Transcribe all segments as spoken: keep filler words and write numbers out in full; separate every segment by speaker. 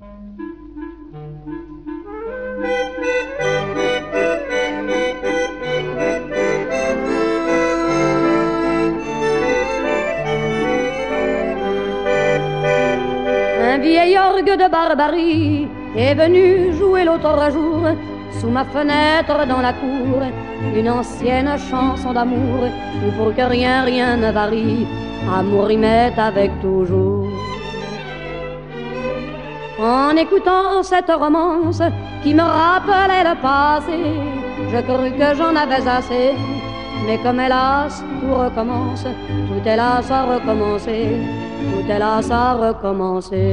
Speaker 1: Un vieil orgue de barbarie est venu jouer l'autre jour sous ma fenêtre dans la cour, une ancienne chanson d'amour où pour que rien, rien ne varie, amour y met avec toujours. En écoutant cette romance qui me rappelait le passé, je crus que j'en avais assez, mais comme hélas tout recommence, tout hélas a recommencé, tout hélas a recommencé.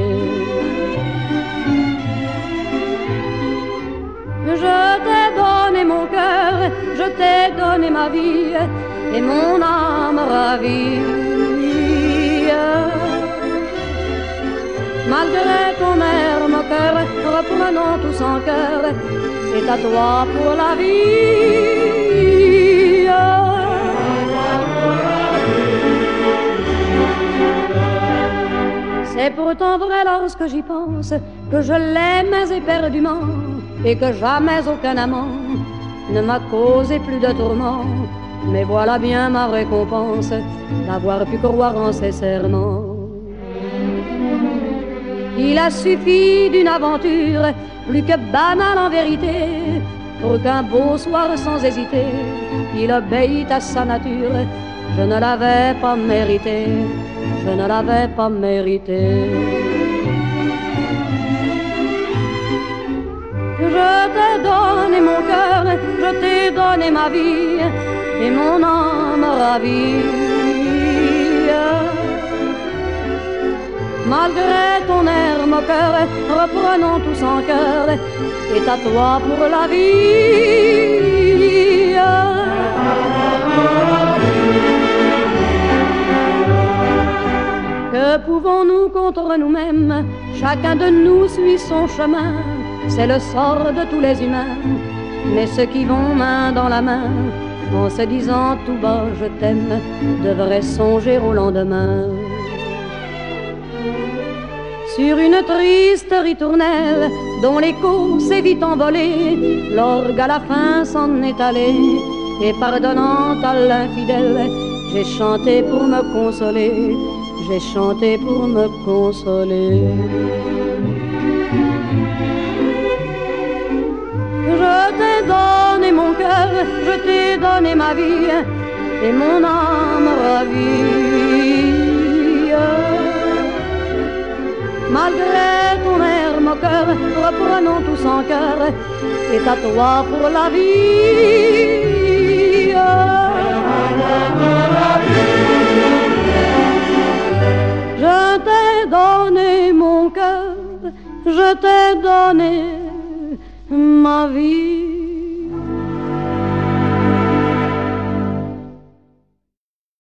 Speaker 1: Je t'ai donné mon cœur, je t'ai donné ma vie et mon âme ravie. Malgré ton air moqueur, reprenons tous en cœur, c'est à toi pour la vie. C'est pourtant vrai lorsque j'y pense que je l'aimais éperdument et que jamais aucun amant ne m'a causé plus de tourments. Mais voilà bien ma récompense d'avoir pu croire en ses serments. Il a suffi d'une aventure plus que banale en vérité pour qu'un beau soir sans hésiter il obéit à sa nature. Je ne l'avais pas mérité, je ne l'avais pas mérité. Je t'ai donné mon cœur, je t'ai donné ma vie et mon âme ravie. Malgré ton air moqueur, reprenons tous en cœur, c'est à toi pour la vie. Que pouvons-nous contre nous-mêmes? Chacun de nous suit son chemin, c'est le sort de tous les humains. Mais ceux qui vont main dans la main, en se disant tout bas je t'aime, devraient songer au lendemain. Sur une triste ritournelle dont l'écho s'est vite envolé, l'orgue à la fin s'en est allé, et pardonnant à l'infidèle, j'ai chanté pour me consoler, j'ai chanté pour me consoler. Je t'ai donné mon cœur, je t'ai donné ma vie et mon âme ravie. Malgré ton air moqueur, reprenons tous en cœur, c'est à toi pour la vie. Je t'ai donné mon cœur, je t'ai donné ma vie.